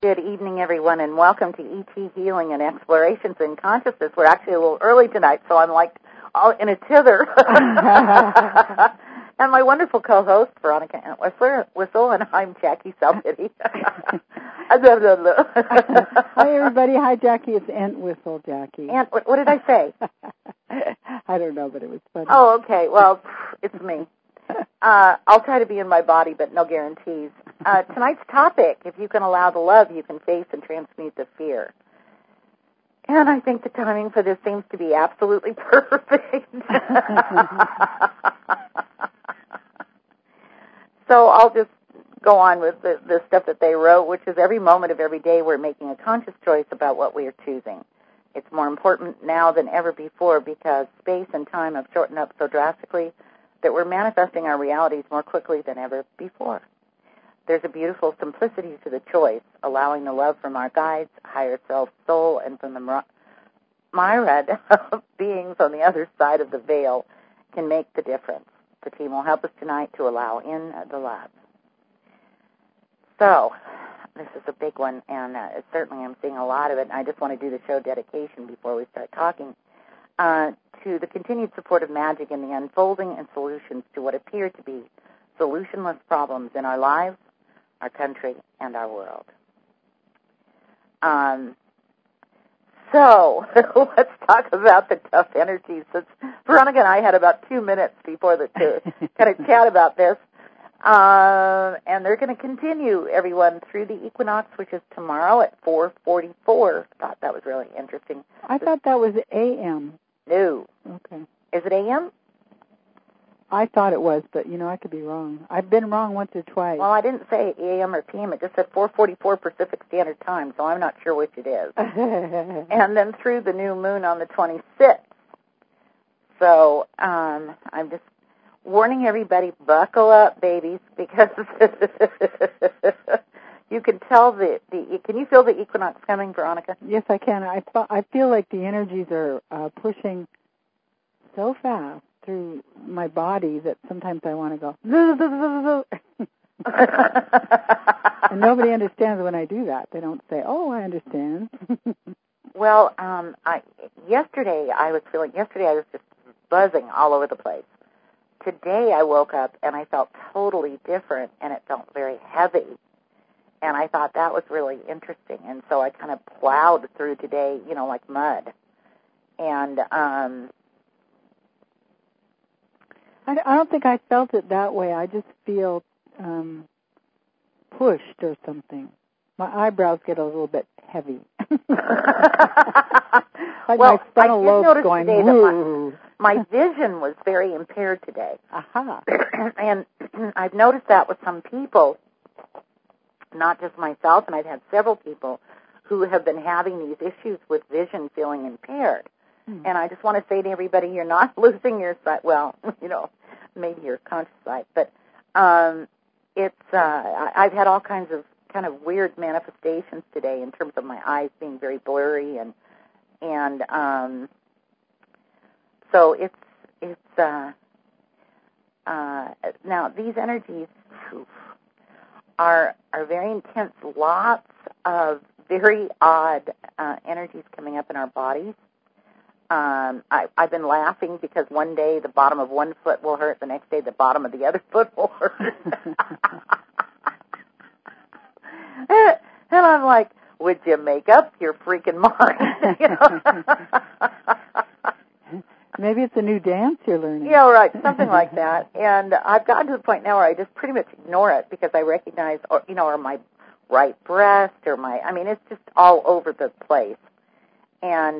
Good evening, everyone, and welcome to ET Healing and Explorations in Consciousness. We're actually a little early tonight, so I'm like all in a tither. And my wonderful co-host, Veronica Ant Whistle, and I'm Jackie Salviti. Hi, everybody. Hi, Jackie. It's Ant Whistle, Jackie. Ant, what did I say? I don't know, but it was funny. Oh, okay. Well, it's me. I'll try to be in my body, but no guarantees. Tonight's topic, if you can allow the love, you can face and transmute the fear. And I think the timing for this seems to be absolutely perfect. So I'll just go on with the stuff that they wrote, which is every moment of every day we're making a conscious choice about what we are choosing. It's more important now than ever before because space and time have shortened up so drastically that we're manifesting our realities more quickly than ever before. There's a beautiful simplicity to the choice, allowing the love from our guides, higher self, soul, and from the myriad beings on the other side of the veil can make the difference. The team will help us tonight to allow in the love. So, this is a big one, and certainly I'm seeing a lot of it, and I just want to do the show dedication before we start talking. To the continued support of magic in the unfolding and solutions to what appear to be solutionless problems in our lives, our country, and our world. So, let's talk about the tough energies. Since Veronica and I had about 2 minutes before to kind of chat about this. And they're going to continue, everyone, through the equinox, which is tomorrow at 4:44. Thought that was really interesting. I thought that was a.m. No. Okay. Is it a.m.? I thought it was, but, I could be wrong. I've been wrong once or twice. Well, I didn't say a.m. or p.m. It just said 4:44 Pacific Standard Time, so I'm not sure which it is. And then through the new moon on the 26th. So I'm just warning everybody, buckle up, babies, because you can tell can you feel the equinox coming, Veronica? Yes, I can. I feel like the energies are pushing so fast through my body that sometimes I want to go, and nobody understands when I do that. They don't say, oh, I understand. Well, yesterday I was just buzzing all over the place. Today I woke up and I felt totally different, and it felt very heavy. And I thought that was really interesting. And so I kind of plowed through today, like mud. And I don't think I felt it that way. I just feel pushed or something. My eyebrows get a little bit heavy. Like well, my frontal I did lobe's notice going, today that my vision was very impaired today. Aha. And I've noticed that with some people, not just myself, and I've had several people who have been having these issues with vision feeling impaired. And I just want to say to everybody, you're not losing your sight. Well, maybe your conscious sight, but I've had all kinds of kind of weird manifestations today in terms of my eyes being very blurry, and so it's now these energies are very intense. Lots of very odd energies coming up in our bodies. I've been laughing because one day the bottom of one foot will hurt, the next day the bottom of the other foot will hurt. And I'm like, would you make up your freaking mind? Maybe it's a new dance you're learning. Yeah, right, something like that. And I've gotten to the point now where I just pretty much ignore it because I recognize, or my right breast or it's just all over the place. And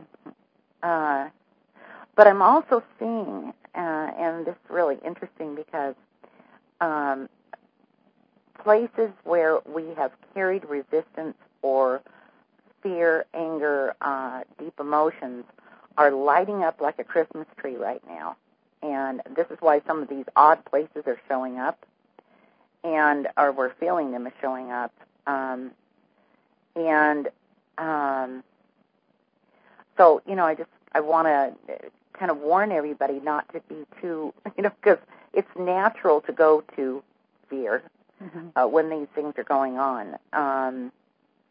but I'm also seeing, and this is really interesting because places where we have carried resistance or fear, anger, deep emotions are lighting up like a Christmas tree right now. And this is why some of these odd places are showing up, or we're feeling them as showing up. So, I want to kind of warn everybody not to be too, because it's natural to go to fear when these things are going on.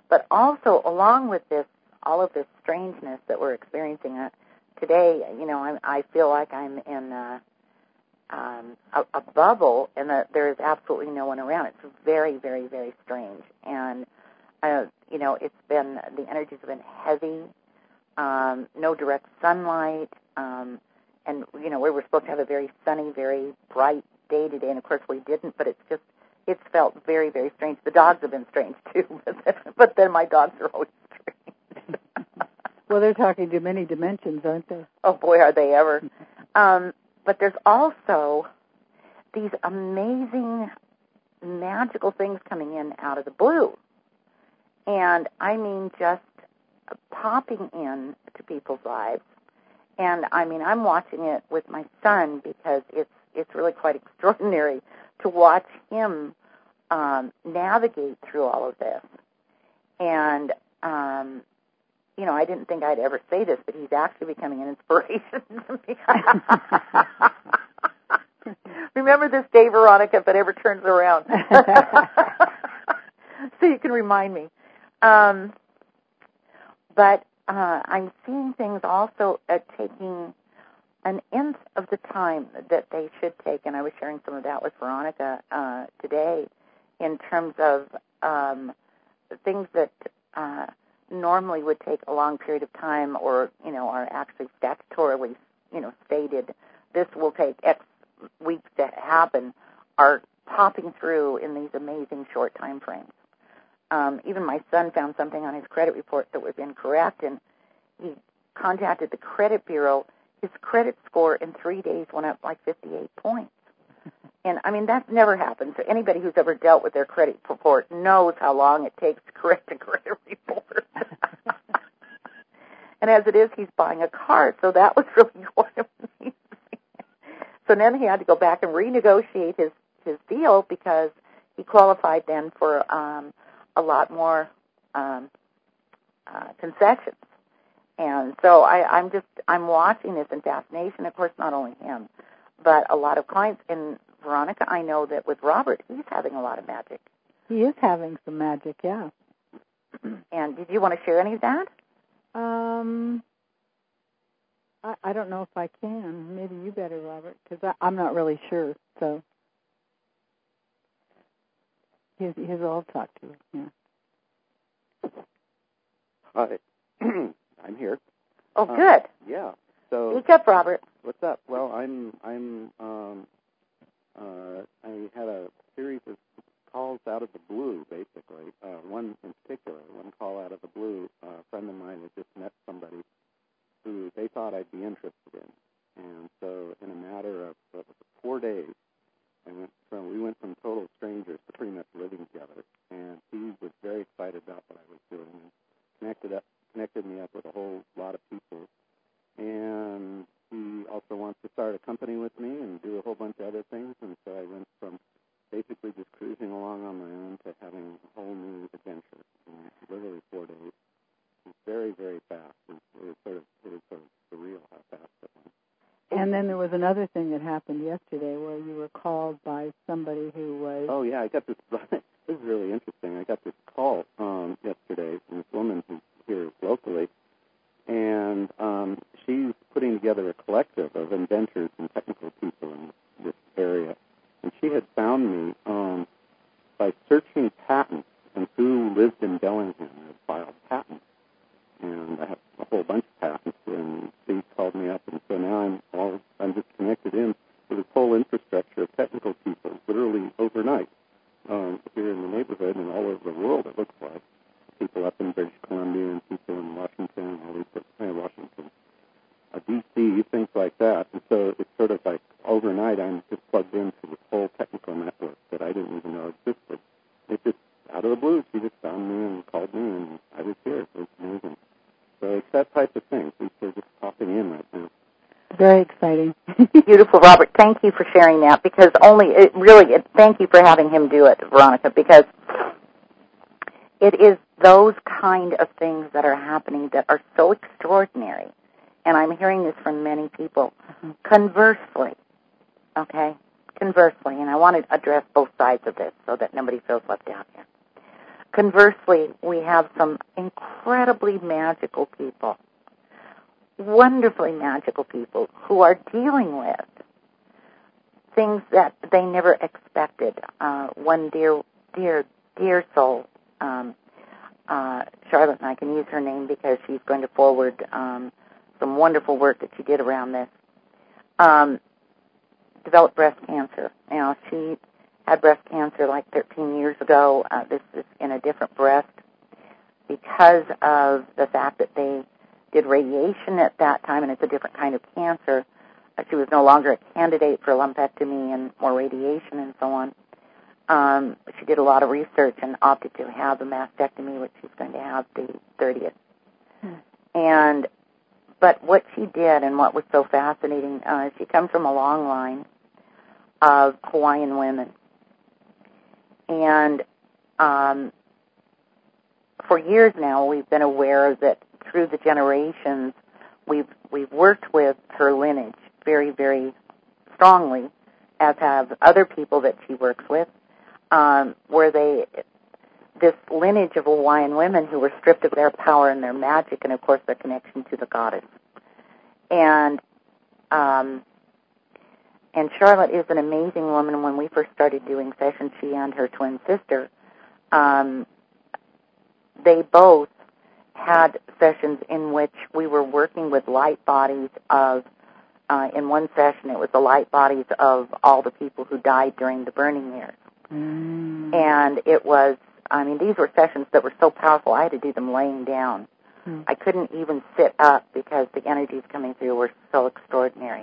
But also, along with this, all of this strangeness that we're experiencing today, I feel like I'm in a bubble, and that there is absolutely no one around. It's very, very, very strange. And, it's been, the energies have been heavy, no direct sunlight, and, we were supposed to have a very sunny, very bright day today, and of course we didn't, but it's felt very, very strange. The dogs have been strange, too, but then my dogs are always strange. Well, they're talking to many dimensions, aren't they? Oh, boy, are they ever. But there's also these amazing, magical things coming in out of the blue. And I mean just popping in to people's lives. And I mean, I'm watching it with my son because it's really quite extraordinary to watch him navigate through all of this. And, I didn't think I'd ever say this, but he's actually becoming an inspiration to me. Remember this day, Veronica, if it ever turns around. So you can remind me. But I'm seeing things also taking an nth of the time that they should take, and I was sharing some of that with Veronica today, in terms of things that normally would take a long period of time, or are actually statutorily stated. This will take X weeks to happen, are popping through in these amazing short time frames. Even my son found something on his credit report that was incorrect, and he contacted the credit bureau. His credit score in 3 days went up like 58 points. And, I mean, that's never happened. So anybody who's ever dealt with their credit report knows how long it takes to correct a credit report. And as it is, he's buying a car, so that was really quite amazing. So then he had to go back and renegotiate his deal because he qualified then for a lot more concessions. And so I'm watching this in fascination. Of course, not only him, but a lot of clients. And Veronica, I know that with Robert, he's having a lot of magic. He is having some magic, yeah. And did you want to share any of that? I don't know if I can. Maybe you better, Robert, because I'm not really sure. So here's all I'll talk to you. Yeah. Hi. I'm here. Oh, good. Yeah. So. Speak up, Robert. What's up? Well, I had a series of calls out of the blue, basically. One in particular, one call out of the blue. A friend of mine had just met somebody who they thought I'd be interested in, and so in a matter of 4 days, we went from total strangers to pretty much living together. And he was very excited about what I was doing, and connected me up with a whole lot of people. And he also wants to start a company with me and do a whole bunch of other things. And so I went from basically just cruising along on my own to having a whole new adventure in literally 4 days. It was very, very fast. It was sort of surreal how fast it went. And then there was another thing that happened yesterday where you were called by somebody who was... Oh, yeah, I got this... This is really interesting. I got this call yesterday from this woman who's here locally, and she's putting together a collective of inventors and technical people in this area. And she had found me by searching patents and who lived in Bellingham and filed patents. And I have a whole bunch of patents, and she called me up, and so now I'm just connected in with this whole infrastructure of technical people, literally overnight, here in the neighborhood and all over the world, it looks like. People up in British Columbia and people in Washington, all these Washington, D.C., things like that. And so it's sort of like overnight I'm just plugged into this whole technical network that I didn't even know existed. It just, out of the blue, she just found me and called me, and I was here. It was amazing. So it's that type of thing. People are just popping in right now. Very exciting. Beautiful, Robert. Thank you for sharing that, because thank you for having him do it, Veronica, because it is those kind of things that are happening that are so extraordinary, and I'm hearing this from many people. Mm-hmm. Conversely, and I want to address both sides of this so that nobody feels left out here. Conversely, we have some incredibly magical people, wonderfully magical people who are dealing with things that they never expected. One dear soul, Charlotte, and I can use her name because she's going to forward some wonderful work that she did around this, developed breast cancer. Now, she had breast cancer like 13 years ago. This is in a different breast because of the fact that they did radiation at that time, and it's a different kind of cancer. She was no longer a candidate for a lumpectomy and more radiation and so on. She did a lot of research and opted to have a mastectomy, which she's going to have the 30th. But what she did and what was so fascinating, she comes from a long line of Hawaiian women. And for years now, we've been aware that through the generations, we've worked with her lineage very, very strongly, as have other people that she works with, this lineage of Hawaiian women who were stripped of their power and their magic and, of course, their connection to the goddess. And Charlotte is an amazing woman. When we first started doing sessions, she and her twin sister, they both had sessions in which we were working with light bodies of, in one session, it was the light bodies of all the people who died during the burning years. And it was, these were sessions that were so powerful, I had to do them laying down. I couldn't even sit up because the energies coming through were so extraordinary.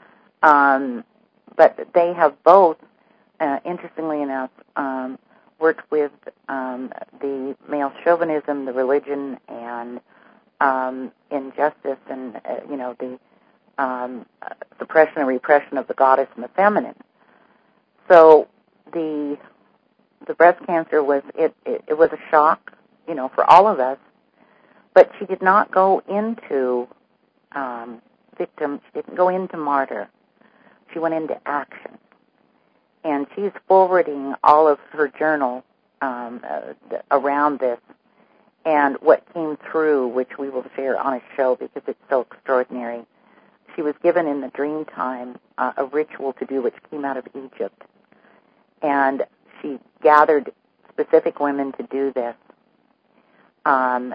But they have both, interestingly enough, worked with the male chauvinism, the religion, and injustice, and the suppression and repression of the goddess and the feminine. So the breast cancer was it was a shock, for all of us. But she did not go into victim. She didn't go into martyr. She went into action. And she's forwarding all of her journal around this and what came through, which we will share on a show because it's so extraordinary. She was given in the dream time a ritual to do which came out of Egypt. And she gathered specific women to do this. And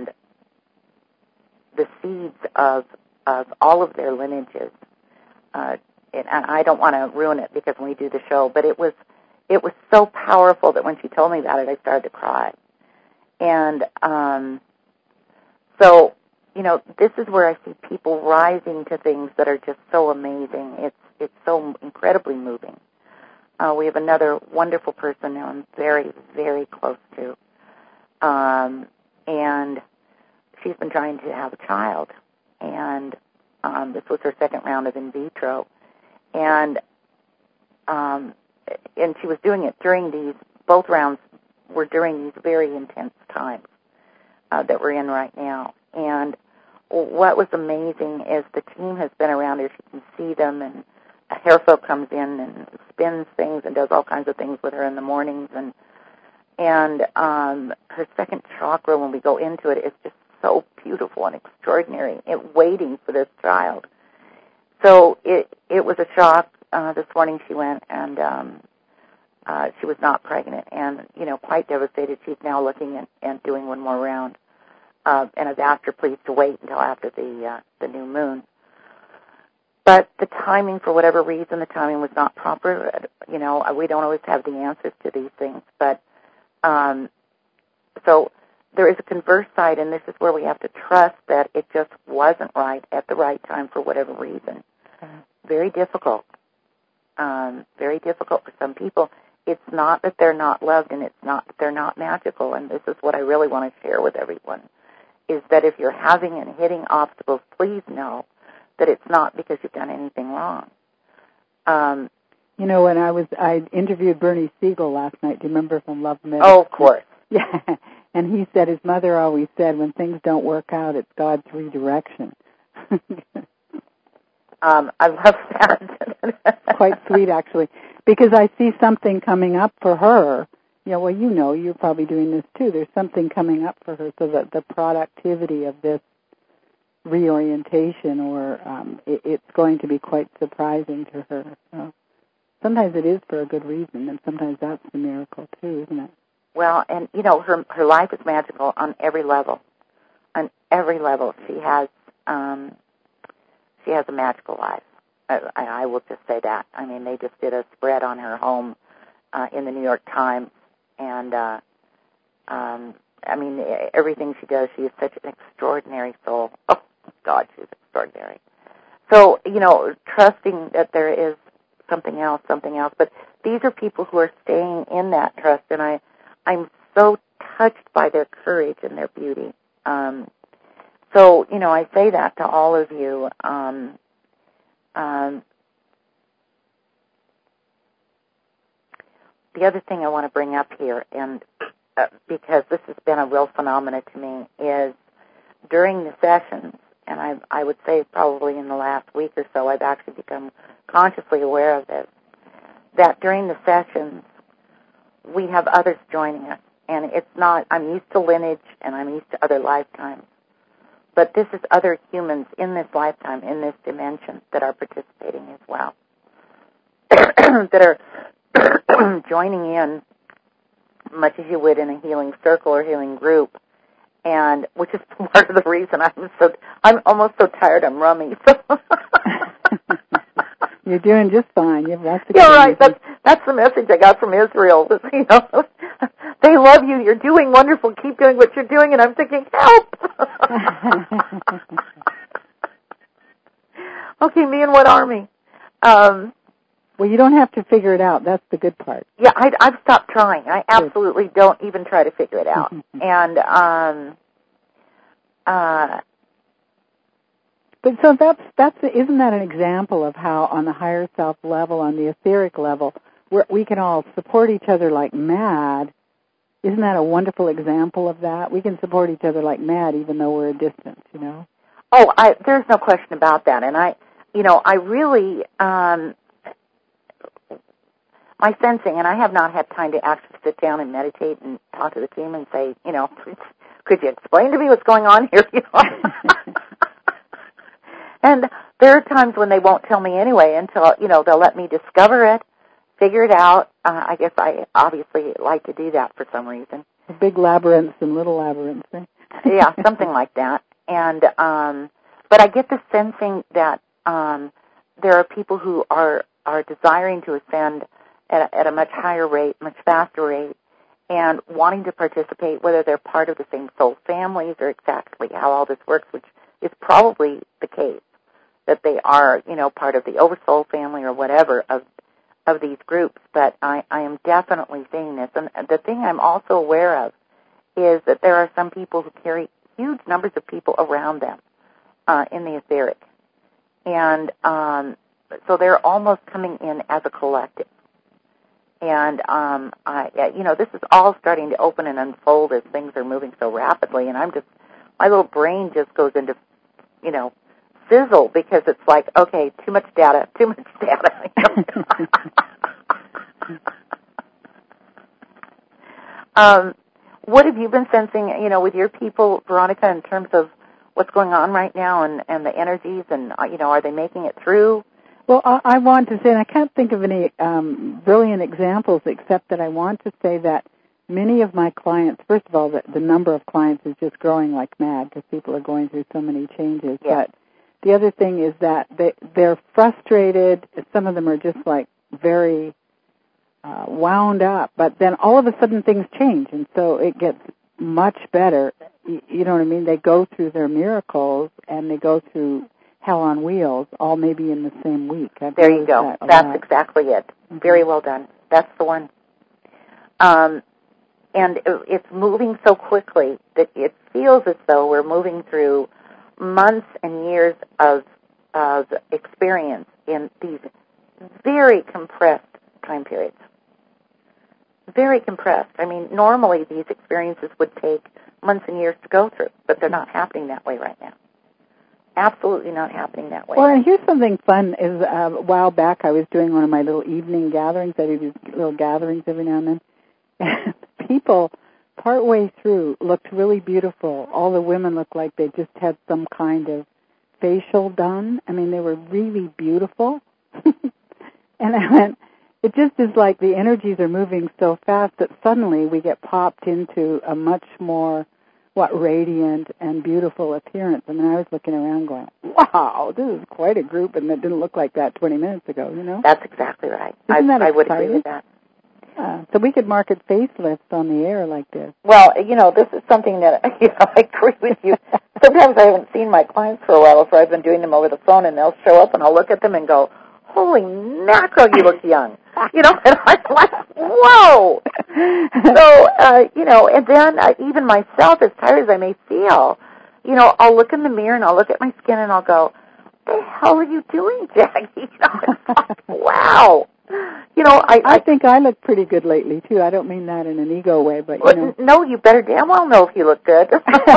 the seeds of all of their lineages, and I don't want to ruin it because when we do the show, but it was so powerful that when she told me about it, I started to cry. And so, this is where I see people rising to things that are just so amazing. It's so incredibly moving. We have another wonderful person now I'm very, very close to. And she's been trying to have a child. And this was her second round of in vitro. And she was doing it during both rounds were during these very intense times that we're in right now. And what was amazing is the team has been around her. She can see them, and a hair folk comes in and spins things and does all kinds of things with her in the mornings. And her second chakra, when we go into it, is just so beautiful and extraordinary. Waiting for this child. So it was a shock. This morning she went and she was not pregnant and, quite devastated. She's now looking at doing one more round. And I've asked her please to wait until after the new moon. But the timing, for whatever reason, the timing was not proper. We don't always have the answers to these things. But so there is a converse side, and this is where we have to trust that it just wasn't right at the right time for whatever reason. Very difficult. Very difficult for some people. It's not that they're not loved, and it's not that they're not magical, and this is what I really want to share with everyone, is that if you're having and hitting obstacles, please know that it's not because you've done anything wrong. When I interviewed Bernie Siegel last night, do you remember from Love Medicine? Oh, of course. Yeah, and he said his mother always said, when things don't work out, it's God's redirection. I love that. Quite sweet, actually, because I see something coming up for her Yeah, well, you're probably doing this too. There's something coming up for her, so that the productivity of this reorientation, or it's going to be quite surprising to her. So sometimes it is for a good reason, and sometimes that's the miracle too, isn't it? Well, and her life is magical on every level. On every level, she has a magical life. I will just say that. I mean, they just did a spread on her home in the New York Times, and I mean, everything she does, she is such an extraordinary soul. Oh, God, she's extraordinary. So, trusting that there is something else, but these are people who are staying in that trust, and I'm so touched by their courage and their beauty. So, I say that to all of you. The other thing I want to bring up here, and because this has been a real phenomena to me, is during the sessions, and I would say probably in the last week or so, I've actually become consciously aware of this, that during the sessions, we have others joining us. And it's not, I'm used to lineage and I'm used to other lifetimes. But this is other humans in this lifetime, in this dimension, that are participating as well. That are joining in much as you would in a healing circle or healing group. And which is part of the reason I'm almost so tired I'm rummy. You're doing just fine. You have lots of right. That's the message I got from Israel. They love you. You're doing wonderful. Keep doing what you're doing. And I'm thinking, help. Okay, me and what army? Well, you don't have to figure it out. That's the good part. Yeah, I've stopped trying. I absolutely don't even try to figure it out. And but so isn't that an example of how on the higher self level, on the etheric level, we can all support each other like mad? Isn't that a wonderful example of that? We can support each other like mad even though we're a distance, Oh, there's no question about that. And I really, my sensing, and I have not had time to actually sit down and meditate and talk to the team and say, could you explain to me what's going on here? And there are times when they won't tell me anyway until, they'll let me discover it, figure it out. I guess I obviously like to do that for some reason. Big labyrinths and little labyrinths. Yeah, something like that. And, but I get the sensing that there are people who are desiring to ascend at a much higher rate, much faster rate, and wanting to participate, whether they're part of the same soul families or exactly how all this works, which is probably the case, that they are, part of the Oversoul family or whatever of these groups. But I am definitely seeing this. And the thing I'm also aware of is that there are some people who carry huge numbers of people around them in the etheric. And so they're almost coming in as a collective. And, this is all starting to open and unfold as things are moving so rapidly. And my little brain just goes into, sizzle because it's like, okay, too much data. What have you been sensing, with your people, Veronica, in terms of what's going on right now and the energies and, are they making it through? Well, I want to say, and I can't think of any brilliant examples except that I want to say that many of my clients, first of all, the number of clients is just growing like mad because people are going through so many changes. Yeah. But the other thing is that they're frustrated. Some of them are just like very wound up. But then all of a sudden things change, and so it gets much better. You know what I mean? They go through their miracles, and they go through hell on wheels, all maybe in the same week. There you go. That's exactly it. Mm-hmm. Very well done. That's the one. And it's moving so quickly that it feels as though we're moving through months and years of experience in these very compressed time periods. Very compressed. I mean, normally these experiences would take months and years to go through, but they're not happening that way right now. Absolutely not happening that way. Well, and here's something fun. Is a while back I was doing one of my little evening gatherings. I do these little gatherings every now and then. And people partway through looked really beautiful. All the women looked like they just had some kind of facial done. I mean, they were really beautiful. And I went, it just is like the energies are moving so fast that suddenly we get popped into a much more, radiant and beautiful appearance. I mean, I was looking around going, wow, this is quite a group, and it didn't look like that 20 minutes ago, you know? That's exactly right. Isn't that I would agree with that. So we could market facelifts on the air like this. Well, this is something that, I agree with you. Sometimes I haven't seen my clients for a while, so I've been doing them over the phone, and they'll show up, and I'll look at them and go, holy mackerel, you look young. And I'm like, whoa. So, and then even myself, as tired as I may feel, I'll look in the mirror and I'll look at my skin and I'll go, what the hell are you doing, Jackie? It's like, wow. I think I look pretty good lately, too. I don't mean that in an ego way, but, No, you better damn well know if you look good.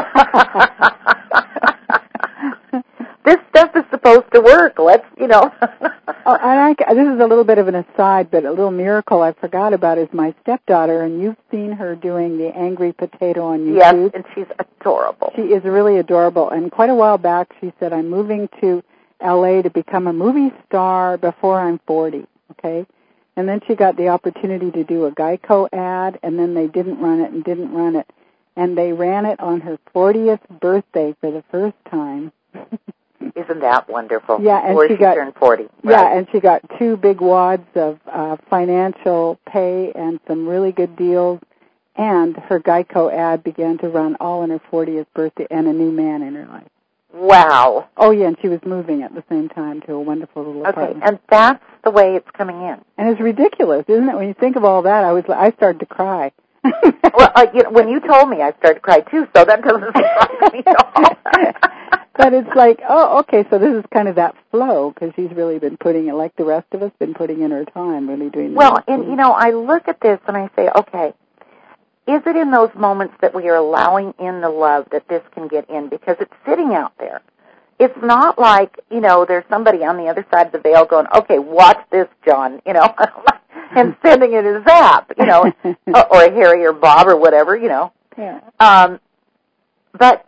This stuff is supposed to work. Let's, this is a little bit of an aside, but a little miracle I forgot about is my stepdaughter, and you've seen her doing the Angry Potato on YouTube. Yes, and she's adorable. She is really adorable, and quite a while back she said, I'm moving to L.A. to become a movie star before I'm 40, okay? And then she got the opportunity to do a Geico ad, and then they didn't run it, and they ran it on her 40th birthday for the first time. Isn't that wonderful? Yeah, and she turned 40. Right? Yeah, and she got 2 big wads of financial pay and some really good deals, and her Geico ad began to run all on her 40th birthday and a new man in her life. Wow. Oh, yeah, and she was moving at the same time to a wonderful little apartment. Okay, and that's the way it's coming in. And it's ridiculous, isn't it? When you think of all that, I started to cry. Well, when you told me, I started to cry, too, so that doesn't surprise me at all. But it's like, oh, okay, so this is kind of that flow, because she's really been putting it, like the rest of us, been putting in her time, really doing Well, and, I look at this and I say, okay, is it in those moments that we are allowing in the love that this can get in? Because it's sitting out there. It's not like, there's somebody on the other side of the veil going, okay, watch this, John, and sending it a zap, or a Harry or Bob or whatever, Yeah. But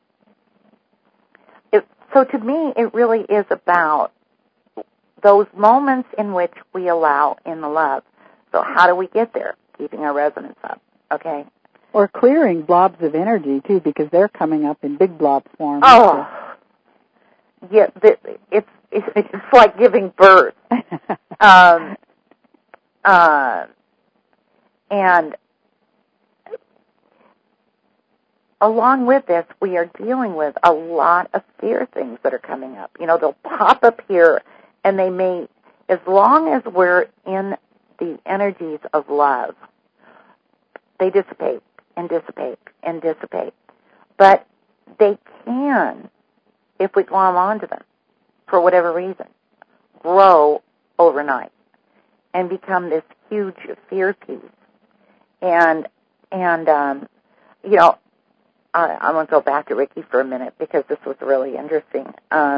so to me, it really is about those moments in which we allow in the love. So how do we get there? Keeping our resonance up, okay? Or clearing blobs of energy, too, because they're coming up in big blob form. Oh, yeah, it's like giving birth. And along with this, we are dealing with a lot of fear things that are coming up. They'll pop up here, and they may, as long as we're in the energies of love, they dissipate and dissipate and dissipate. But they can, if we glom onto them, for whatever reason, grow overnight and become this huge fear piece. And I'm going to go back to Ricky for a minute because this was really interesting.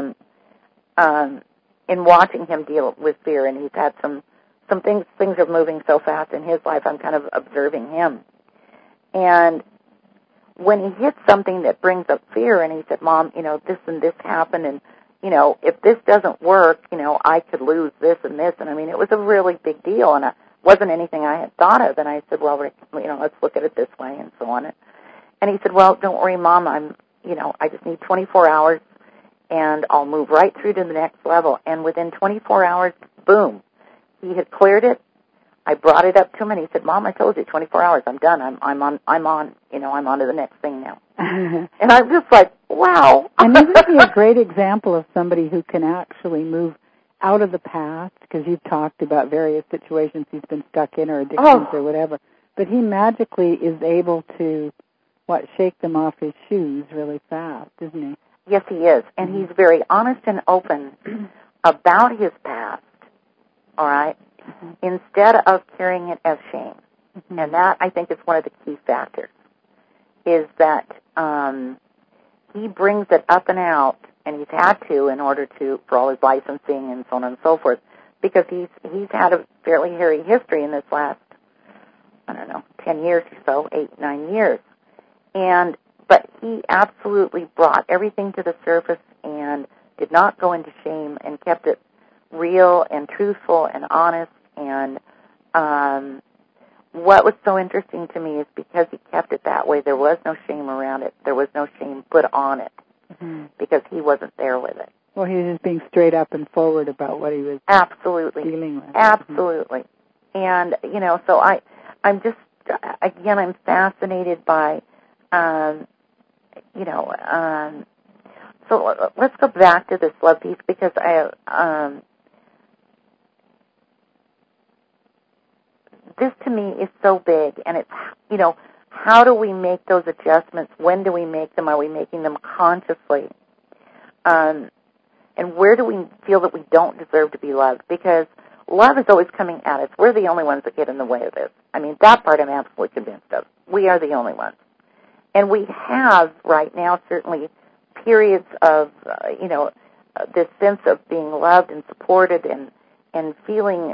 In watching him deal with fear, and he's had some things are moving so fast in his life, I'm kind of observing him. And when he hits something that brings up fear, and he said, Mom, this and this happened, and, if this doesn't work, I could lose this and this. And, it was a really big deal, and it wasn't anything I had thought of. And I said, well, Rick, let's look at it this way and so on. And he said, well, don't worry, Mom, I just need 24 hours, and I'll move right through to the next level. And within 24 hours, boom, he had cleared it. I brought it up to him, and he said, Mom, I told you, 24 hours, I'm done. I'm on, I'm on to the next thing now. And I'm just like, wow. And isn't he a great example of somebody who can actually move out of the past? Because you've talked about various situations he's been stuck in or addictions or whatever. But he magically is able to, shake them off his shoes really fast, isn't he? Yes, he is. And he's very honest and open about his past, all right, instead of carrying it as shame. And that, I think, is one of the key factors, is that he brings it up and out, and he's had to in order to, for all his licensing and so on and so forth, because he's had a fairly hairy history in this last, 10 10 years or so, 8, 9 years. But he absolutely brought everything to the surface and did not go into shame and kept it real and truthful and honest. And what was so interesting to me is because he kept it that way, there was no shame around it. There was no shame put on it because he wasn't there with it. Well, he was just being straight up and forward about what he was dealing with. Absolutely. And, so I'm just, again, I'm fascinated by, so let's go back to this love piece because this to me is so big, and it's, how do we make those adjustments? When do we make them? Are we making them consciously? And where do we feel that we don't deserve to be loved? Because love is always coming at us. We're the only ones that get in the way of this. I mean, that part I'm absolutely convinced of. We are the only ones. And we have right now certainly periods of, this sense of being loved and supported and feeling,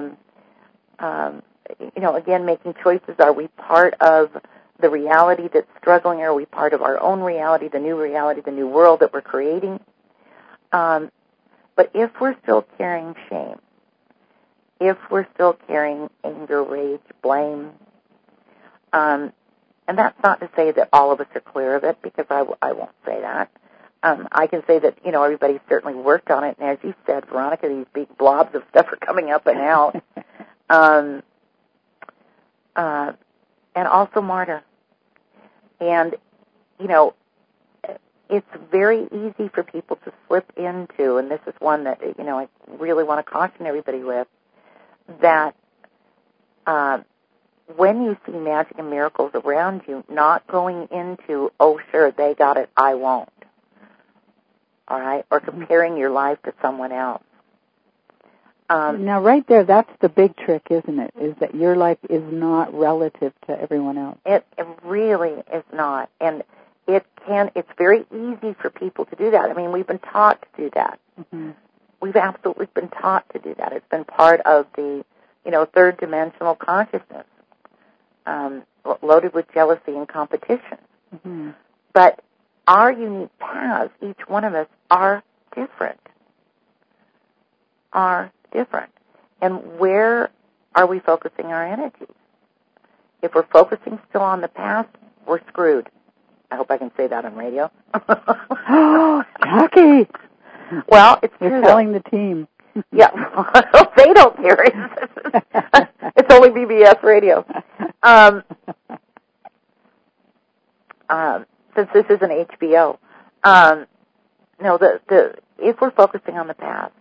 again, making choices. Are we part of the reality that's struggling? Are we part of our own reality, the new world that we're creating? But if we're still carrying shame, if we're still carrying anger, rage, blame, and that's not to say that all of us are clear of it, because I won't say that. I can say that, everybody's certainly worked on it, and as you said, Veronica, these big blobs of stuff are coming up and out. And also martyr. And, it's very easy for people to slip into, and this is one that, I really want to caution everybody with, that when you see magic and miracles around you, not going into, oh, sure, they got it, I won't. All right? Or comparing your life to someone else. Now, right there, that's the big trick, isn't it? Is that your life is not relative to everyone else. It really is not. And it's very easy for people to do that. I mean, we've been taught to do that. Mm-hmm. We've absolutely been taught to do that. It's been part of the, third dimensional consciousness, loaded with jealousy and competition. Mm-hmm. But our unique paths, each one of us, are different. And where are we focusing our energies? If we're focusing still on the past, we're screwed. I hope I can say that on radio. Oh, Jackie! Well, it's true. You're telling the team. Yeah, they don't hear it. It's only BBS radio. Since this is an HBO, if we're focusing on the past,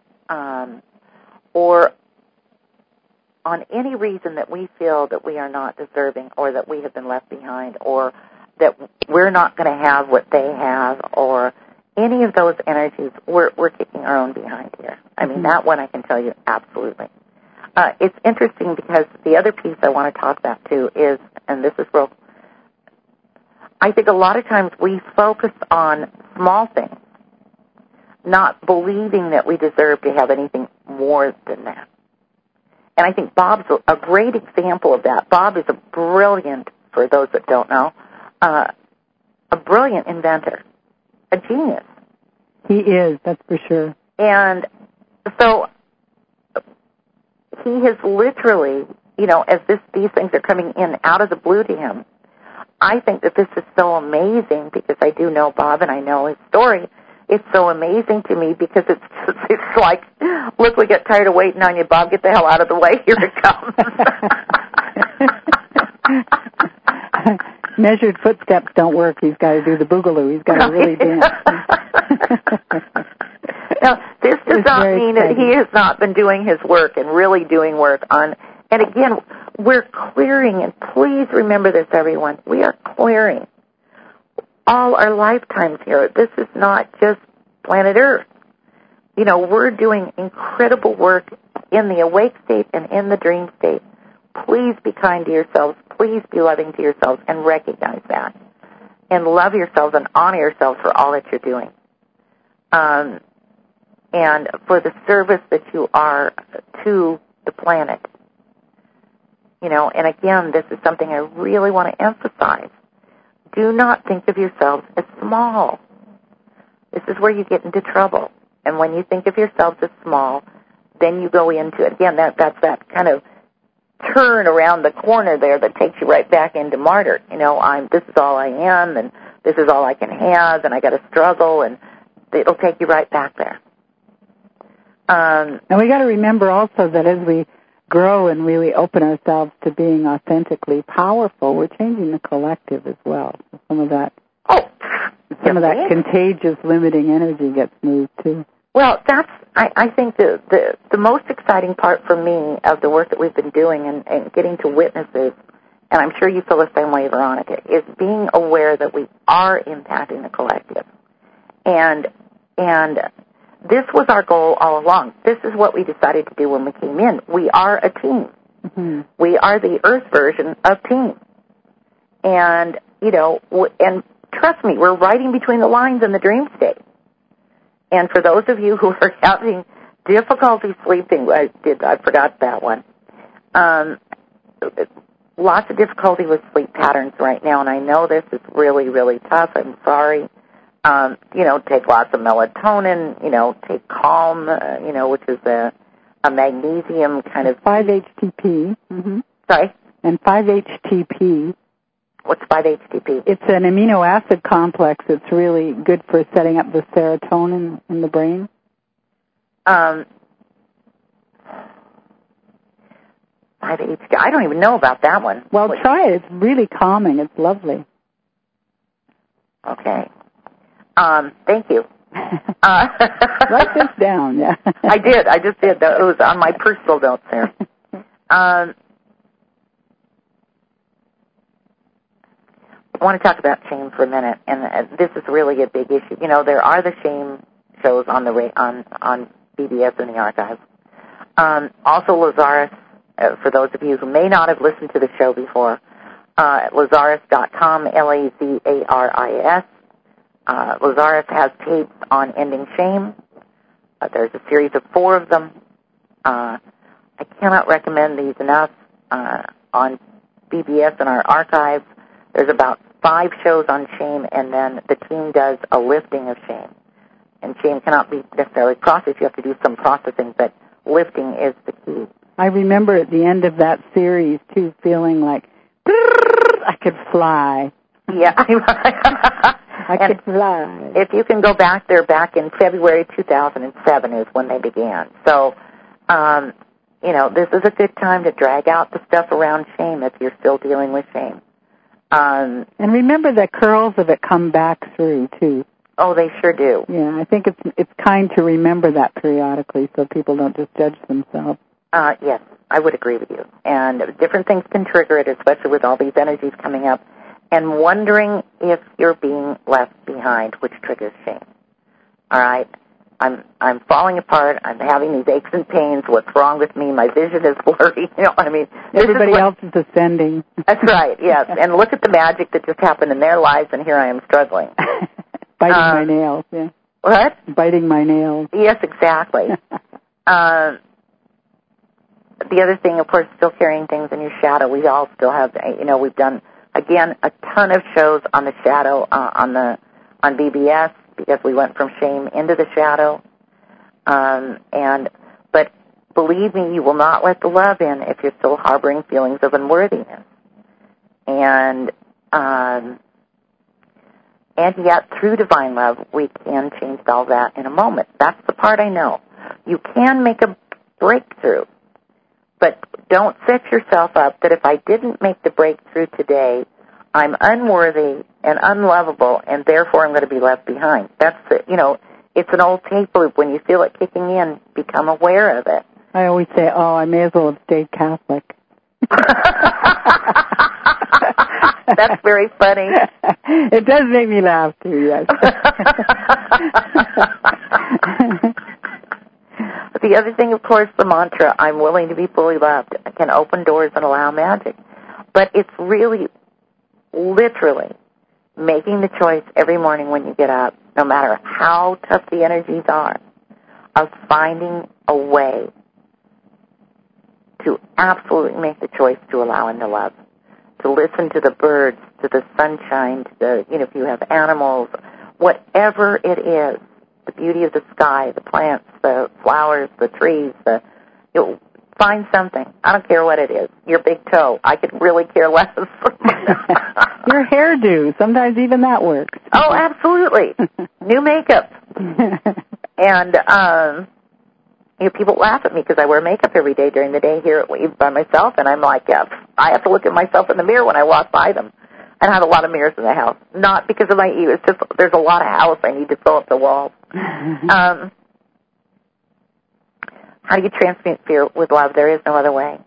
or on any reason that we feel that we are not deserving, or that we have been left behind, or that we're not going to have what they have, or any of those energies, we're kicking our own behind here. I mean, that one I can tell you absolutely. It's interesting because the other piece I want to talk about too is, and this is real, I think a lot of times we focus on small things, not believing that we deserve to have anything more than that. And I think Bob's a great example of that. Bob is a brilliant, for those that don't know, a brilliant inventor, a genius. He is, that's for sure. And so he has literally, as these things are coming in out of the blue to him, I think that this is so amazing because I do know Bob and I know his story. It's so amazing to me because it's like, look, we get tired of waiting on you, Bob. Get the hell out of the way. Here it comes. Measured footsteps don't work. He's got to do the boogaloo. He's got to really dance. Now, this does not mean that he has not been doing his work and really doing work on, and again, we're clearing, and please remember this, everyone, we are clearing all our lifetimes here. This is not just planet Earth. We're doing incredible work in the awake state and in the dream state. Please be kind to yourselves. Please be loving to yourselves and recognize that. And love yourselves and honor yourselves for all that you're doing. And for the service that you are to the planet. And again, this is something I really want to emphasize. Do not think of yourselves as small. This is where you get into trouble. And when you think of yourselves as small, then you go into it. Again, that's that kind of turn around the corner there that takes you right back into martyr. This is all I am, and this is all I can have, and I got to struggle, and it'll take you right back there. And we got to remember also that as we grow and really open ourselves to being authentically powerful, we're changing the collective as well. Some of that contagious, limiting energy gets moved too. Well, I think the most exciting part for me of the work that we've been doing and getting to witness this, and I'm sure you feel the same way, Veronica, is being aware that we are impacting the collective. And this was our goal all along. This is what we decided to do when we came in. We are a team. Mm-hmm. We are the Earth version of team. And, and trust me, we're writing between the lines in the dream state. And for those of you who are having difficulty sleeping, I forgot that one. Lots of difficulty with sleep patterns right now, and I know this is really, really tough. I'm sorry. Take lots of melatonin, take Calm, which is a magnesium kind of... 5-HTP. Mm-hmm. Sorry? And 5-HTP. What's 5-HTP? It's an amino acid complex that's really good for setting up the serotonin in the brain. 5-HTP. I don't even know about that one. Well, try it. It's really calming. It's lovely. Okay. Thank you. Write this down, yeah. I did. I just did. It was on my personal notes there. I want to talk about shame for a minute, and this is really a big issue. There are the shame shows on BBS in the archives. Also, Lazarus, for those of you who may not have listened to the show before, Lazarus.com, Lazaris. Lazarus has tapes on ending shame. There's a series of 4 of them. I cannot recommend these enough. On BBS in our archives, there's about 5 shows on shame, and then the team does a lifting of shame. And shame cannot be necessarily processed. You have to do some processing, but lifting is the key. I remember at the end of that series, too, feeling like, I could fly. Yeah. I could fly. If you can go back there, back in February 2007 is when they began. So, this is a good time to drag out the stuff around shame if you're still dealing with shame. And remember that curls of it come back through, too. Oh, they sure do. Yeah, I think it's kind to remember that periodically so people don't just judge themselves. Yes, I would agree with you. And different things can trigger it, especially with all these energies coming up. And wondering if you're being left behind, which triggers shame. All right? I'm falling apart. I'm having these aches and pains. What's wrong with me? My vision is blurry. Everybody else is ascending. That's right, yes. And look at the magic that just happened in their lives, and here I am struggling. Biting my nails, yeah. What? Biting my nails. Yes, exactly. The other thing, of course, still carrying things in your shadow. We all still have, we've done... Again, a ton of shows on the shadow on BBS because we went from shame into the shadow. But believe me, you will not let the love in if you're still harboring feelings of unworthiness. And yet, through divine love, we can change all that in a moment. That's the part I know. You can make a breakthrough. But don't set yourself up that if I didn't make the breakthrough today, I'm unworthy and unlovable, and therefore I'm going to be left behind. That's it's an old tape loop. When you feel it kicking in, become aware of it. I always say, I may as well have stayed Catholic. That's very funny. It does make me laugh, too, yes. The other thing, of course, the mantra, I'm willing to be fully loved, can open doors and allow magic. But it's really, literally, making the choice every morning when you get up, no matter how tough the energies are, of finding a way to absolutely make the choice to allow in the love, to listen to the birds, to the sunshine, to the, if you have animals, whatever it is, the beauty of the sky, the plants, the flowers, the trees, find something. I don't care what it is. Your big toe. I could really care less. Your hairdo. Sometimes even that works. Oh, absolutely. New makeup. And, people laugh at me because I wear makeup every day during the day here by myself, and I'm like, I have to look at myself in the mirror when I walk by them. I don't have a lot of mirrors in the house. Not because of my ego. It's just there's a lot of house. I need to fill up the walls. How do you transmute fear with love? There is no other way.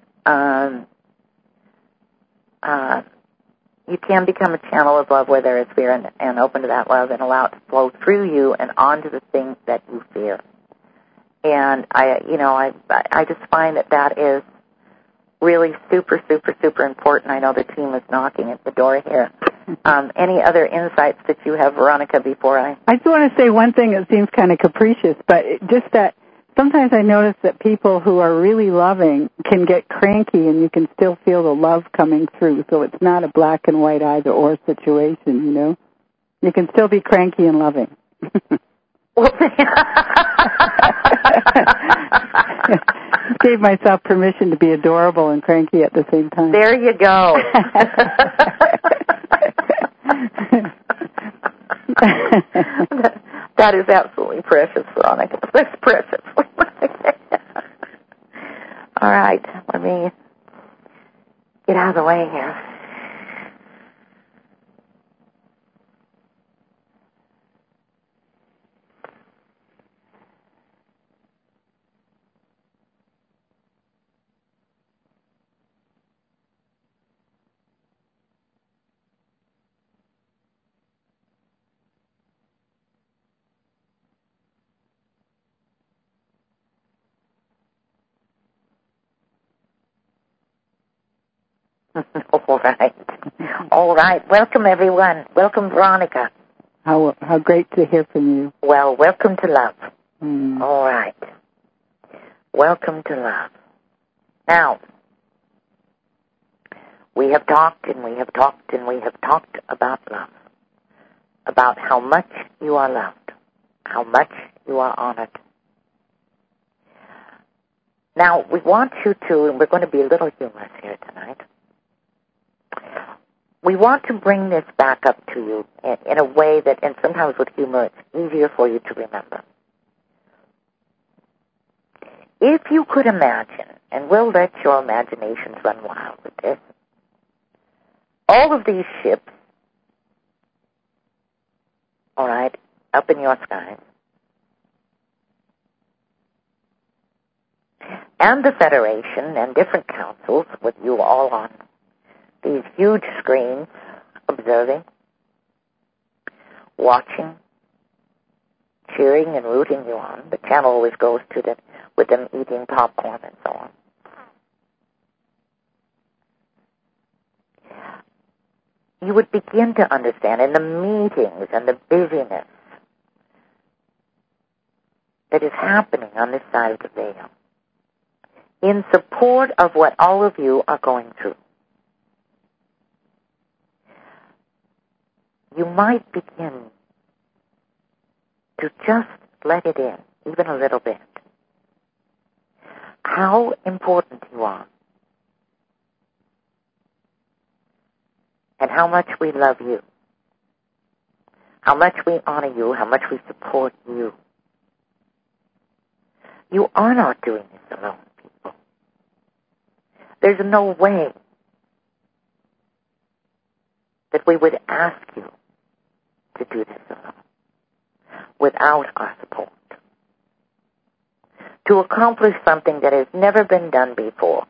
You can become a channel of love where there is fear and open to that love and allow it to flow through you and onto the things that you fear. And I just find that is really super, super, super important. I know the team is knocking at the door here. Any other insights that you have, Veronica, before I just want to say one thing that seems kind of capricious, but just that sometimes I notice that people who are really loving can get cranky and you can still feel the love coming through. So it's not a black and white either or situation, You can still be cranky and loving. Gave myself permission to be adorable and cranky at the same time. There you go. That is absolutely precious, Veronica. That's precious. All right, let me get out of the way here. All right. Welcome, everyone. Welcome, Veronica. How great to hear from you. Well, welcome to love. All right. Welcome to love. Now, we have talked and we have talked and we have talked about love, about how much you are loved, how much you are honored. Now, we want you to, and we're going to be a little humorous here tonight, we want to bring this back up to you in a way that, and sometimes with humor, it's easier for you to remember. If you could imagine, and we'll let your imaginations run wild with this, all of these ships, all right, up in your skies, and the Federation and different councils with you all on these huge screens, observing, watching, cheering and rooting you on. The channel always goes to them with them eating popcorn and so on. You would begin to understand in the meetings and the busyness that is happening on this side of the veil in support of what all of you are going through. You might begin to just let it in, even a little bit, how important you are and how much we love you, how much we honor you, how much we support you. You are not doing this alone, people. There's no way that we would ask you to do this alone without our support. To accomplish something that has never been done before.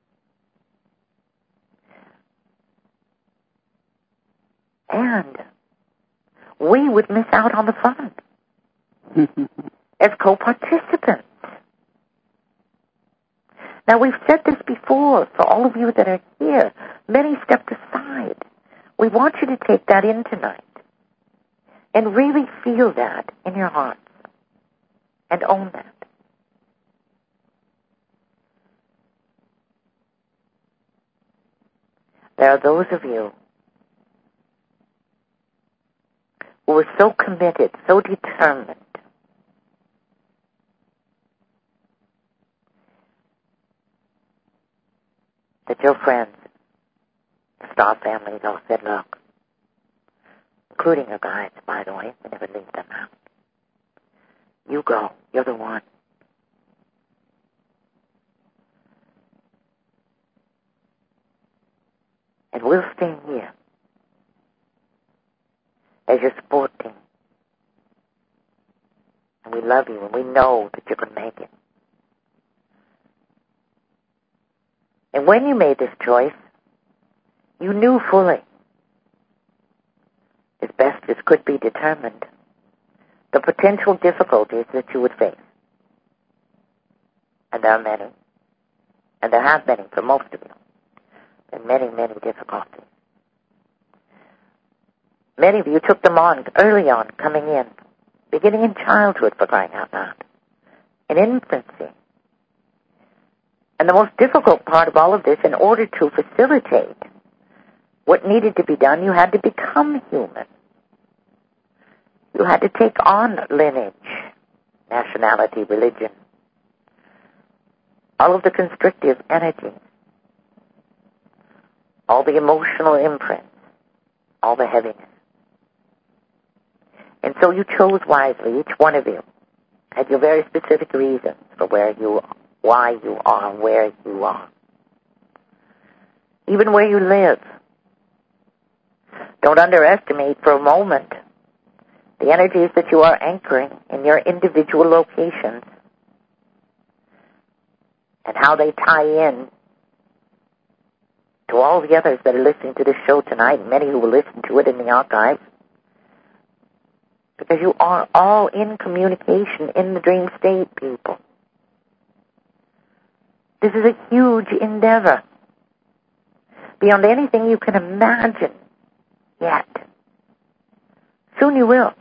And we would miss out on the fun as co-participants. Now, we've said this before for all of you that are here. Many stepped aside. We want you to take that in tonight and really feel that in your hearts and own that. There are those of you who are so committed, so determined, that your friends, the Star family, all said, look, including your guides, by the way, we never leave them out. You go. You're the one. And we'll stay here as your sport team. And we love you, and we know that you're going to make it. And when you made this choice, you knew fully, as best as could be determined, the potential difficulties that you would face. And there are many. And there have been for most of you. And many, many difficulties. Many of you took them on early on, coming in, beginning in childhood, for crying out loud, in infancy. And the most difficult part of all of this, in order to facilitate what needed to be done, you had to become human. You had to take on lineage, nationality, religion, all of the constrictive energy, all the emotional imprints, all the heaviness. And so you chose wisely, each one of you had your very specific reasons for where you are, why you are, where you are. Even where you live. Don't underestimate for a moment the energies that you are anchoring in your individual locations and how they tie in to all the others that are listening to this show tonight, and many who will listen to it in the archives, because you are all in communication in the dream state, people. This is a huge endeavor, beyond anything you can imagine yet. Soon you will.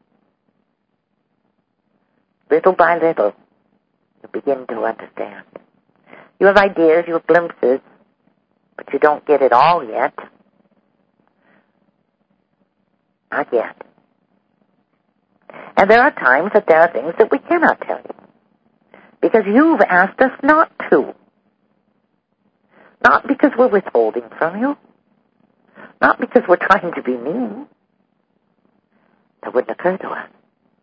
Little by little, you begin to understand. You have ideas, you have glimpses, but you don't get it all yet. Not yet. And there are times that there are things that we cannot tell you, because you've asked us not to. Not because we're withholding from you. Not because we're trying to be mean. That wouldn't occur to us.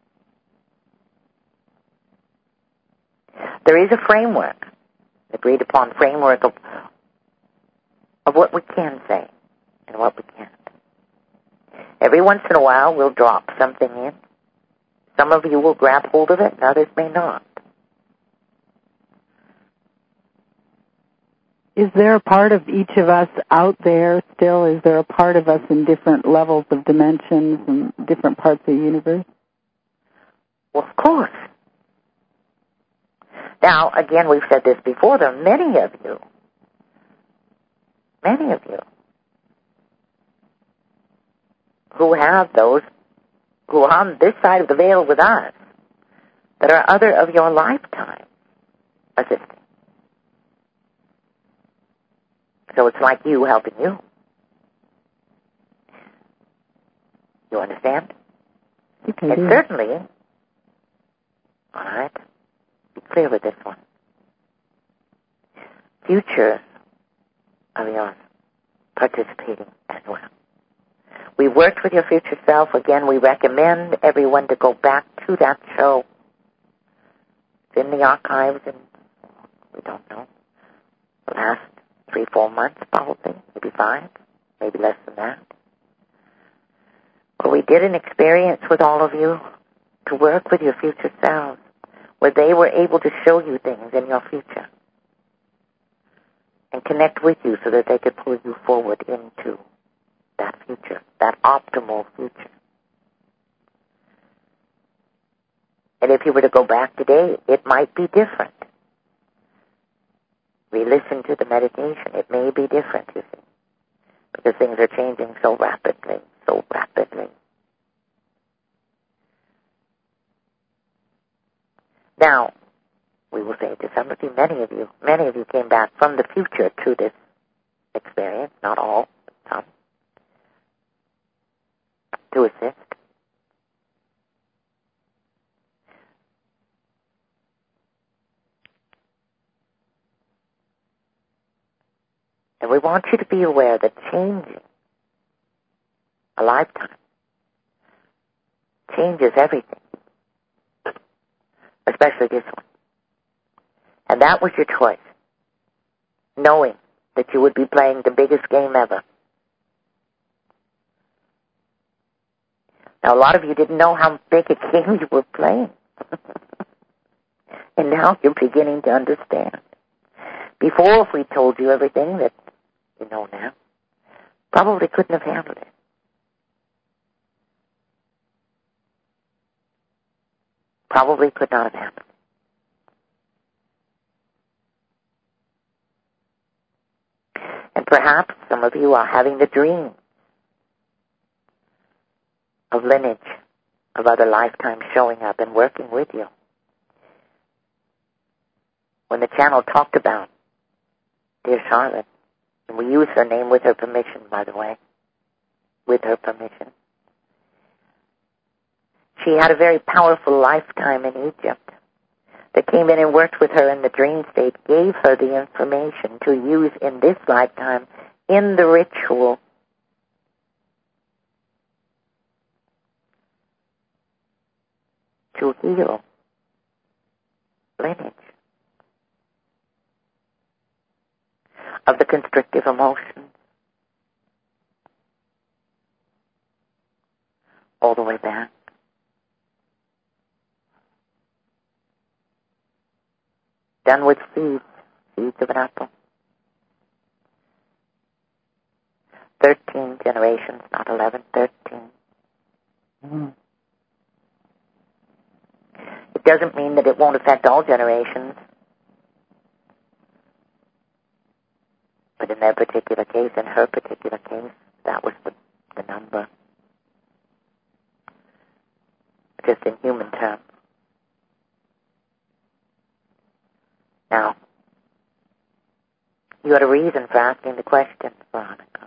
There is a framework, agreed upon framework of what we can say and what we can't. Every once in a while we'll drop something in. Some of you will grab hold of it and others may not. Is there a part of each of us out there still? Is there a part of us in different levels of dimensions and different parts of the universe? Well, of course. Now, again, we've said this before, there are many of you who have those who are on this side of the veil with us that are other of your lifetime assisting. So it's like you helping you. You understand? Okay, and certainly, all right, be clear with this one. Future of yours participating as well. We worked with your future self. Again, we recommend everyone to go back to that show. It's in the archives, and we don't know, the last 3-4 months probably, maybe 5, maybe less than that. Where we did an experience with all of you to work with your future selves, where they were able to show you things in your future and connect with you so that they could pull you forward into that future, that optimal future. And if you were to go back today, it might be different. Re-listen to the meditation. It may be different, you see, because things are changing so rapidly, so rapidly. Now, we will say to some of you, many of you came back from the future to this experience, not all, but some, to assist. And we want you to be aware that changing a lifetime changes everything, especially this one. And that was your choice, knowing that you would be playing the biggest game ever. Now, a lot of you didn't know how big a game you were playing. And now you're beginning to understand. Before, if we told you everything that you know now, probably couldn't have handled it. Probably could not have handled it. And perhaps some of you are having the dream of lineage, of other lifetimes showing up and working with you. When the channel talked about dear Charlotte, and we use her name with her permission, by the way, with her permission, she had a very powerful lifetime in Egypt that came in and worked with her in the dream state, gave her the information to use in this lifetime in the ritual to heal lineage of the constrictive emotions all the way back. Done with seeds of an apple. 13 generations, not 11, 13. Mm. It doesn't mean that it won't affect all generations. But in their particular case, in her particular case, that was the number. Just in human terms. Now, you had a reason for asking the question, Veronica.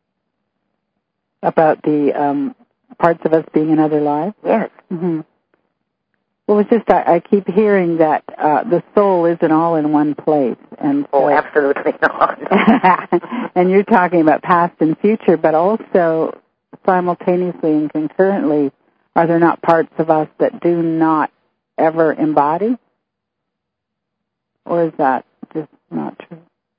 About the parts of us being in other lives? Yes. Mm-hmm. Well, it's just I keep hearing that the soul isn't all in one place. And so, absolutely not. and you're talking about past and future, but also simultaneously and concurrently, are there not parts of us that do not ever embody? Or is that just not true?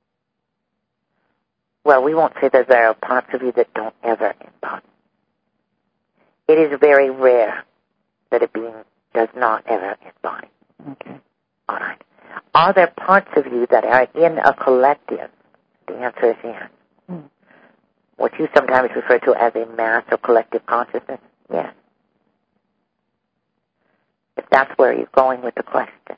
Well, we won't say that there are parts of you that don't ever embody. It is very rare that a being does not ever embody. Okay. All right. Are there parts of you that are in a collective? The answer is yes. Mm. What you sometimes refer to as a mass or collective consciousness? Yes. If that's where you're going with the question.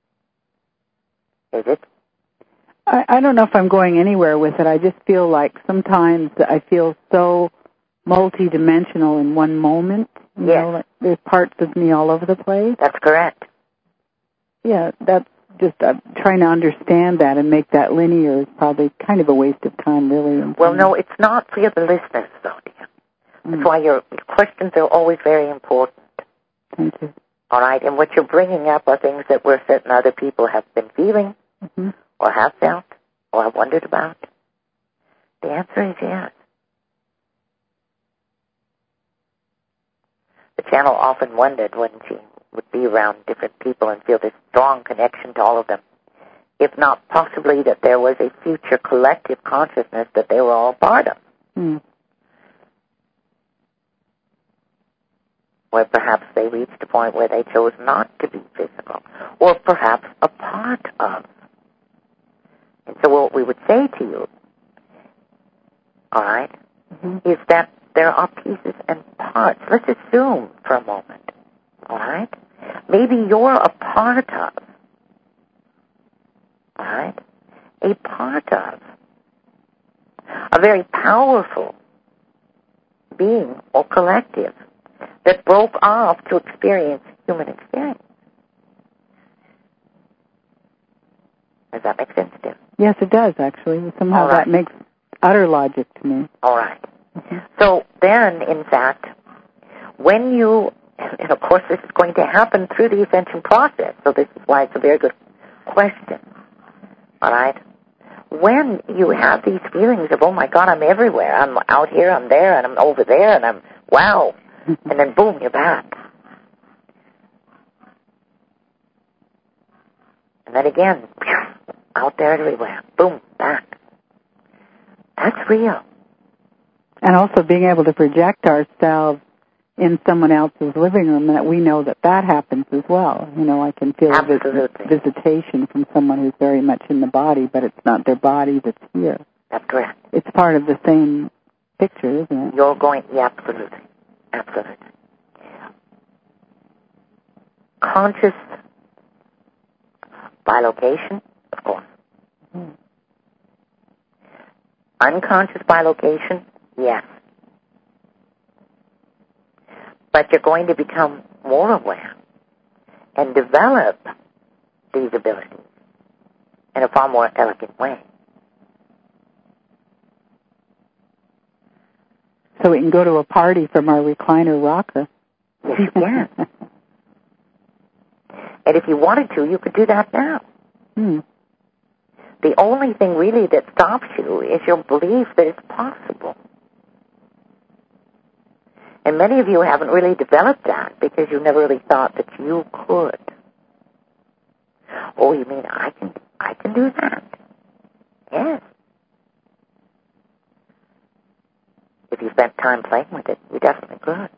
Is it? I don't know if I'm going anywhere with it. I just feel like sometimes I feel so multidimensional in one moment. You know, like there's parts of me all over the place. That's correct. Yeah, that's just trying to understand that and make that linear is probably kind of a waste of time, really. Well, no, it's not for the listeners, though, dear. That's why your questions are always very important. Thank you. All right, and what you're bringing up are things that we're certain other people have been feeling, or have felt, or have wondered about. The answer is yes. The channel often wondered when she would be around different people and feel this strong connection to all of them, if not possibly that there was a future collective consciousness that they were all part of. Mm. Where perhaps they reached a point where they chose not to be physical, or perhaps a part of. And so what we would say to you, all right, is that there are pieces and parts. Let's assume for a moment, all right? Maybe you're a part of, all right, a part of a very powerful being or collective that broke off to experience human experience. Does that make sense to you? Yes, it does, actually. Somehow that makes utter logic to me. All right. So then, in fact, when you, and of course this is going to happen through the ascension process, so this is why it's a very good question. All right? When you have these feelings of, oh my God, I'm everywhere, I'm out here, I'm there, and I'm over there, and I'm, wow, and then boom, you're back. And then again, out there everywhere, boom, back. That's real. And also being able to project ourselves in someone else's living room, that we know that that happens as well. You know, I can feel a visitation from someone who's very much in the body, but it's not their body that's here. That's correct. It's part of the same picture, isn't it? You're going, yeah, absolutely. Absolutely. Conscious bilocation, of course. Mm-hmm. Unconscious bilocation, yes. But you're going to become more aware and develop these abilities in a far more elegant way. So we can go to a party from our recliner rocker. Yes, you can. And if you wanted to, you could do that now. The only thing really that stops you is your belief that it's possible. And many of you haven't really developed that because you never really thought that you could. Oh, you mean I can do that? Yes. If you spent time playing with it, you definitely could.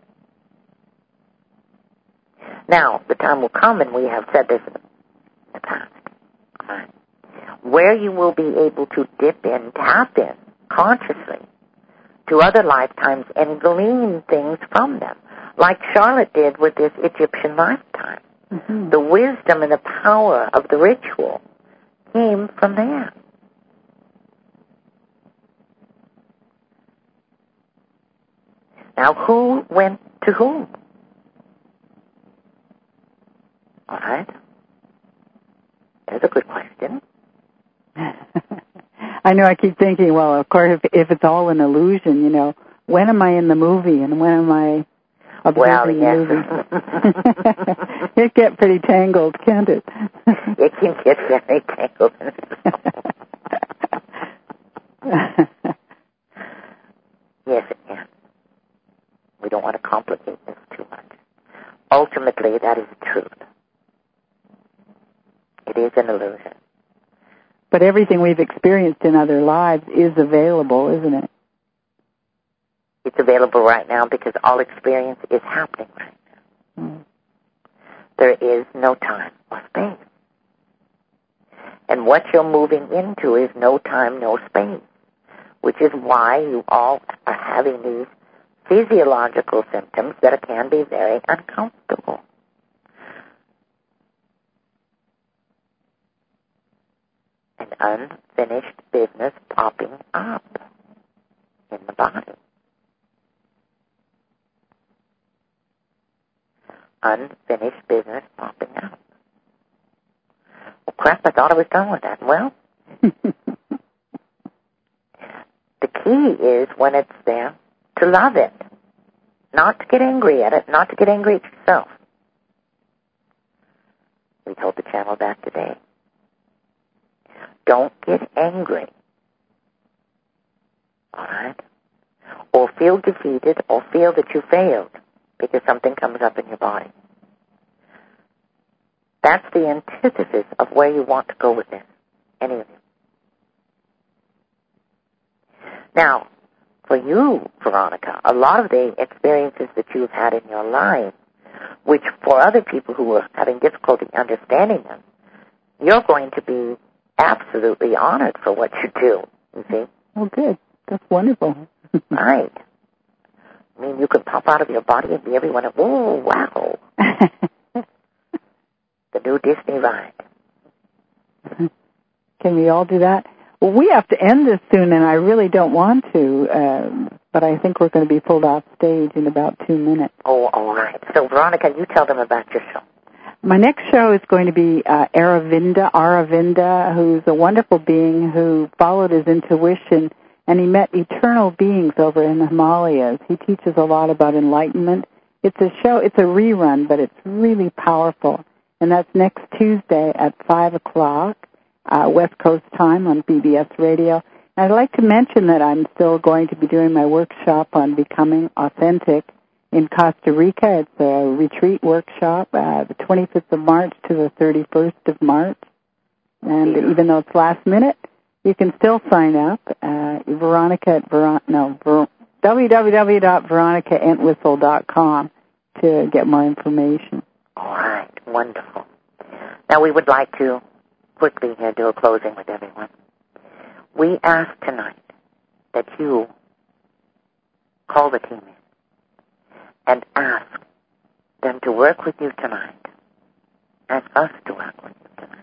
Now, the time will come, and we have said this in the past, where you will be able to dip in, tap in, consciously, to other lifetimes and glean things from them, like Charlotte did with this Egyptian lifetime. Mm-hmm. The wisdom and the power of the ritual came from there. Now, who went to whom? All right. That's a good question. I know I keep thinking, well, of course, if it's all an illusion, you know, when am I in the movie and when am I observing the movie? It gets pretty tangled, can't it? It can get very tangled. Yes, it can. We don't want to complicate this too much. Ultimately, that is the truth. It is an illusion. But everything we've experienced in other lives is available, isn't it? It's available right now because all experience is happening right now. Mm. There is no time or space. And what you're moving into is no time, no space, which is why you all are having these physiological symptoms that can be very uncomfortable. An unfinished business popping up in the body. Unfinished business popping up. Well, crap, I thought I was done with that. Well, the key is when it's there to love it, not to get angry at it, not to get angry at yourself. We told the channel that today. Don't get angry, all right? Or feel defeated or feel that you failed because something comes up in your body. That's the antithesis of where you want to go with this, any of you. Now, for you, Veronica, a lot of the experiences that you've had in your life, which for other people who are having difficulty understanding them, you're going to be absolutely honored for what you do, you see? Oh, good. That's wonderful. Right. I mean, you can pop out of your body and be everyone, oh, wow. The new Disney ride. Can we all do that? Well, we have to end this soon, and I really don't want to, but I think we're going to be pulled off stage in about 2 minutes. Oh, all right. So, Veronica, you tell them about your show. My next show is going to be Aravinda, who's a wonderful being who followed his intuition and he met eternal beings over in the Himalayas. He teaches a lot about enlightenment. It's a rerun, but it's really powerful. And that's next Tuesday at 5 o'clock, West Coast time on BBS Radio. And I'd like to mention that I'm still going to be doing my workshop on becoming authentic in Costa Rica. It's a retreat workshop, the 25th of March to the 31st of March. And even though it's last minute, you can still sign up. www.veronicaentwistle.com to get more information. All right, wonderful. Now we would like to quickly here do a closing with everyone. We ask tonight that you call the team in and ask them to work with you tonight. Ask us to work with you tonight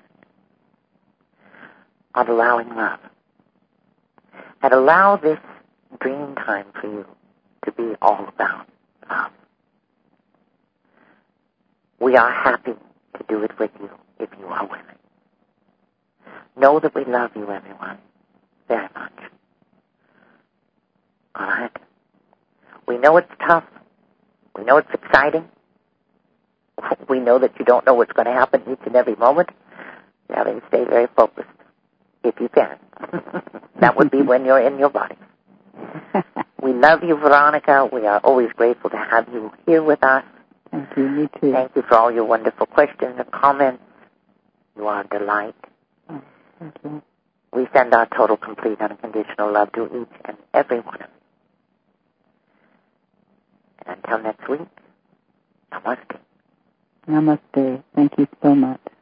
on allowing love. And allow this dream time for you to be all about love. We are happy to do it with you if you are willing. Know that we love you, everyone, very much. All right? We know it's tough. We know it's exciting. We know that you don't know what's going to happen each and every moment. You have to stay very focused, if you can. That would be when you're in your body. We love you, Veronica. We are always grateful to have you here with us. Thank you. Me too. Thank you for all your wonderful questions and comments. You are a delight. Oh, thank you. We send our total, complete, unconditional love to each and every one of you. And until next week, namaste. Namaste. Thank you so much.